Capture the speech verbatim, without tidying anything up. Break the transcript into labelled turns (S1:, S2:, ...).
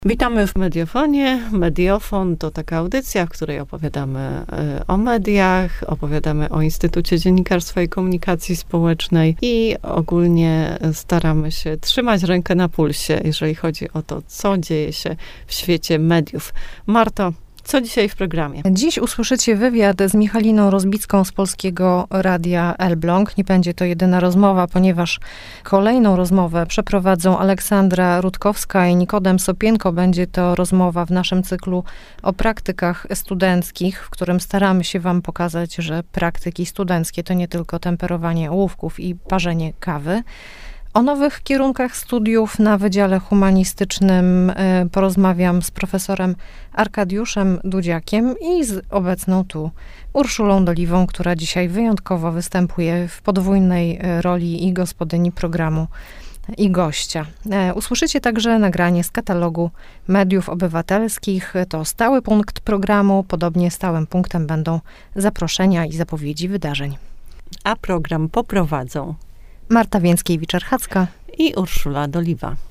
S1: Witamy w Mediofonie. Mediofon to taka audycja, w której opowiadamy o mediach, opowiadamy o Instytucie Dziennikarstwa i Komunikacji Społecznej i ogólnie staramy się trzymać rękę na pulsie, jeżeli chodzi o to, co dzieje się w świecie mediów. Marto, co dzisiaj w programie?
S2: Dziś usłyszycie wywiad z Michaliną Rozbicką z Polskiego Radia Elbląg. Nie będzie to jedyna rozmowa, ponieważ kolejną rozmowę przeprowadzą Aleksandra Rutkowska i Nikodem Sopienko. Będzie to rozmowa w naszym cyklu o praktykach studenckich, w którym staramy się wam pokazać, że praktyki studenckie to nie tylko temperowanie ołówków i parzenie kawy. O nowych kierunkach studiów na Wydziale Humanistycznym porozmawiam z profesorem Arkadiuszem Dudziakiem i z obecną tu Urszulą Doliwą, która dzisiaj wyjątkowo występuje w podwójnej roli i gospodyni programu, i gościa. Usłyszycie także nagranie z katalogu mediów obywatelskich. To stały punkt programu. Podobnie stałym punktem będą zaproszenia i zapowiedzi wydarzeń.
S1: A program poprowadzą
S2: Marta Więckiewicz-Archacka
S1: i Urszula Doliwa.